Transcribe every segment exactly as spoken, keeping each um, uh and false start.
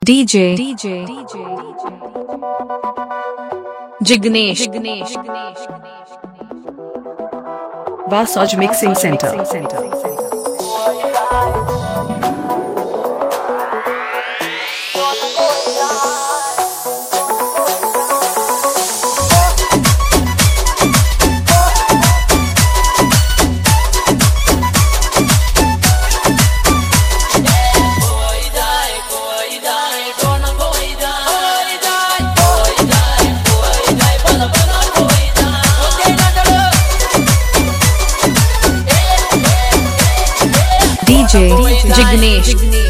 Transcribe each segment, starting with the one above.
DJ DJ Jignesh Jignesh वासज mixing centre. DJ Jignesh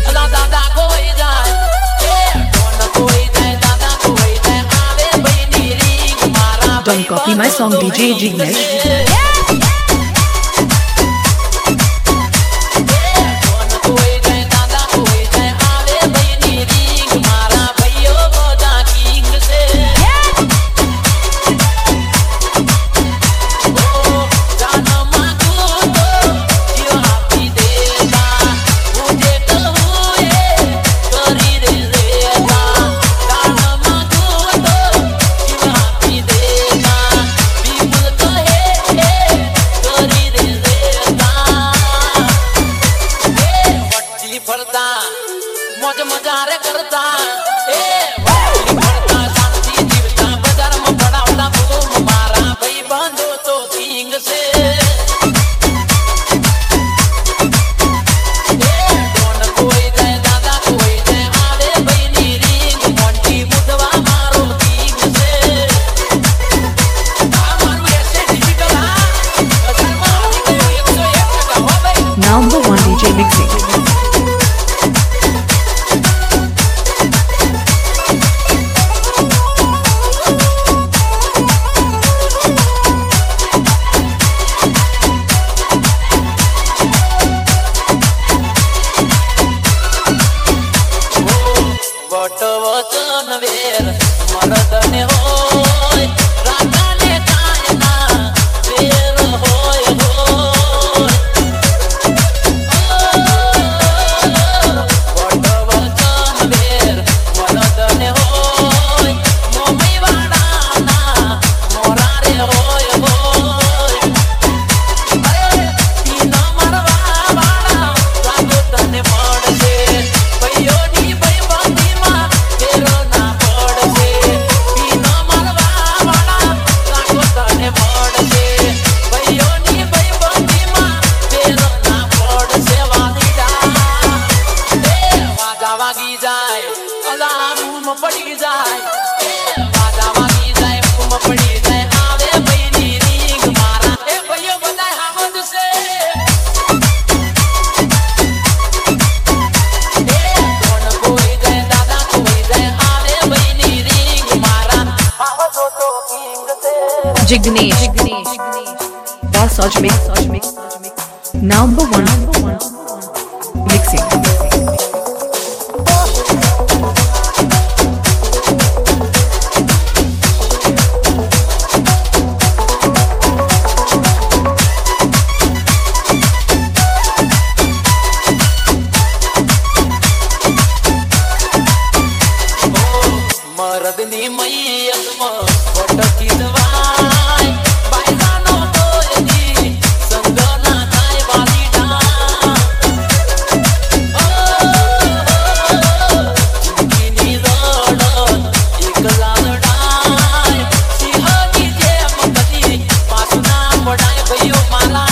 Don't copy my song D J Jignesh। मौज मजारे करता ए करता शांति जीवता बाजार में बड़ा बड़ा बूम मारा भाई बांधो तो किंग से Number one D J mixing। वचन वेर मरदने होय रागाने कायना वेर होय होय वट वचन वेर मरदने होय मोमी वाडाना मोरारे होय होय तीन मरवा वाडा रागतने पडसे पयोनी पड़ी जाए वादा वागी जाए तुम पड़ी जाए आवे बहनी रिंग मारा ए भैया बताए हमद से ए कौन कोई जाए दादा कोई जाए आवे बहनी रिंग मारा आवाज तो किंग से जिग्नेश जिग्नेश वासज मिक्सिंग नंबर वन मिक्सिंग। मरदनी मैयत में वटकी दवाई बाईजानो कोयदी संगना काय वाली डा जिंदगी रडन एक लालडाय सिंहनी जे मकदी पासना पडाय भयो माला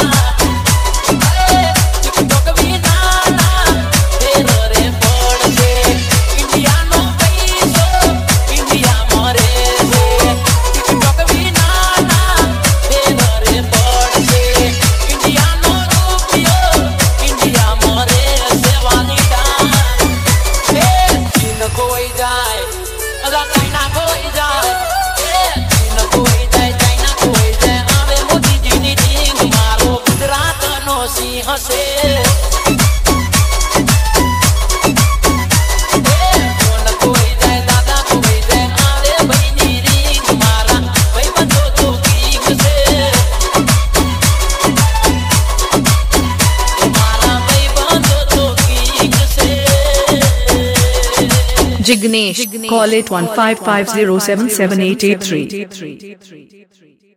टिकटॉक भी नाना तेरे रे पड़से इंडिया नो इंडिया मरे से टिकटॉक भी नाना तेरे रे पड़से इंडिया नो रुपियो इंडिया मरे से वाली डा ए चीन कोई जाए अदा चाइना कोई जाए ए चीन कोई जाए चाइना कोई जाए आवे मोदी जी नी टिंग मारो गुजरात नो सिंह से Jignesh. Call it one five five zero seven seven eight eight three.